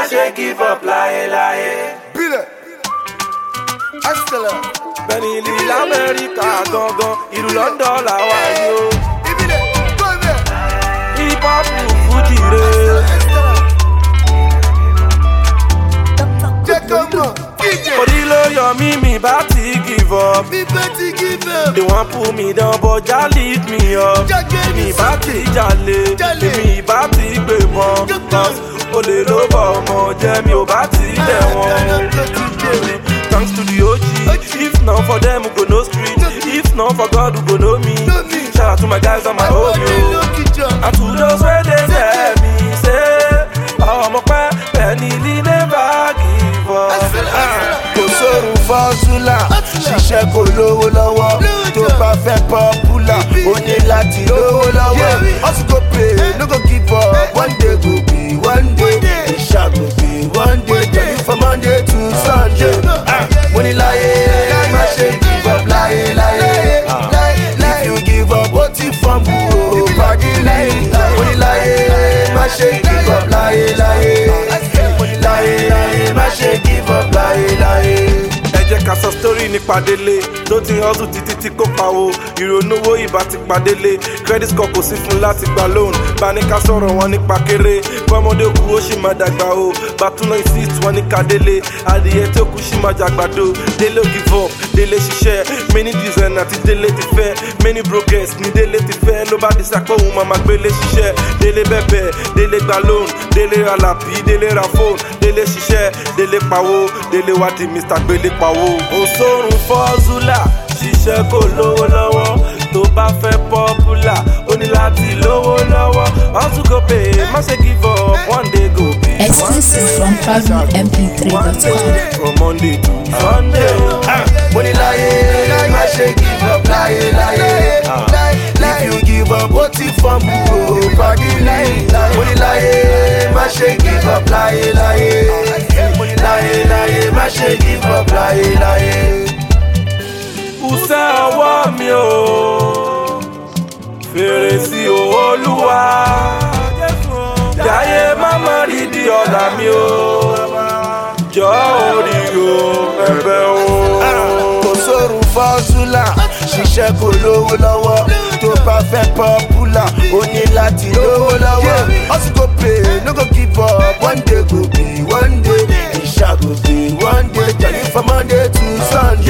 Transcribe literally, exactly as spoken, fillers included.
má ṣe give up láyé láyé. Bílẹ̀, Astella. Bẹ́ẹ̀ni ìlú l'Amẹ́ríkà gangan, ìlú London làwa yìí o. Ibile, Gọ́ọ̀mẹ̀. Hip hop Fuji re. Jẹ́ kó mọ̀, kíjẹ. Orí ló yọ mí, mi bá ti give up. Mi bẹ́ ti give up. They wan pull me down but Jah lift me up. Jágé Mi mi bá ti jalè, Jalè. èmi bá ti gbé mọ́. Cause olè ló bọ̀ ọmọ jẹ́ mi ò bá ti lẹ̀ wọ́n. Thanks to the O G. If not for them, we go no street. If not for God, we go know me. Shout out to my guys on my home, yo. And to those where they tell me, say, oh, my pa, Benny Lee never give up. Kò sórun fọ́súlà, ṣiṣẹ́ kò lówó lọ́wọ́. Tó bá fẹ́ pọ́pùlà, ó ní láti lówó lọ́wọ́. Hustle go pay, no go give up. One day go be one day. Ìṣà go be one day. Jẹ́ni from Monday to Sunday. Mo ní láyé, má ṣe give up láyé láyé. If you give up, ó ti fọ́nbù o, pàdé láyé. Mo ní láyé, má ṣe give up láyé láyé. Mo ní láyé láyé, má ṣe give up láyé láyé. Ẹ jẹ́ ká sọ story nípa Délé tó ti hustle títí tí kò pawó ìrònú owó ìbá ti padélé credit score kò sí fún láti gba loan bá ní ká sọ̀rọ̀ wọn nípa kéré bọ́mọdé kú ó sì máa dàgbà o bàtúnà insist wọn ní kádélé adìyẹ tó kú sì máa jàgbàdo Délé ò give up Délé ṣiṣẹ́ many designer ti Délé ti fẹ́ many brokers ní Délé ti fẹ́ ló bá di sàpọ̀ òun máa máa gbélé ṣiṣẹ́ Délé bẹ̀bẹ̀ Délé gba loan Délé ra làpì Délé ra phone Délé ṣiṣẹ́ Délé pawó Délé wá di Mister Gbélé pawó. Òṣòrùn fọ́zúlà ṣiṣẹ́ kò lówó lọ́wọ́ tó bá fẹ́ pọ́pùlà ó ní láti lówó lọ́wọ́ hustle go pay má ṣe give up one day go be. Exclusive from Travel M P three dot com. From Monday to Sunday. Mo ní láyé, má ṣe give up láyé láyé. If you give up, ó ti fọ́nbù o, pàdé láyé. Mo ní láyé, má ṣe give up láyé láyé. Mo ní láyé láyé, má ṣe give up láyé láyé. Ùsẹ́ ọwọ́ mi o, fèrè sí Olúwa. Jáyé máma rí di ọ̀la mi o, jọ orí o, ẹ̀bẹ̀ o. Kò sórun fọ́súlà, ṣiṣẹ́ kò lówó lọ́wọ́. Tó bá fẹ́ pọ́pùlà, ó ní láti lówó lọ́wọ́. Hustle go pay, no go give up. One day go be one day. Ìṣà go be one day. Jẹ́ni from Monday to Sunday.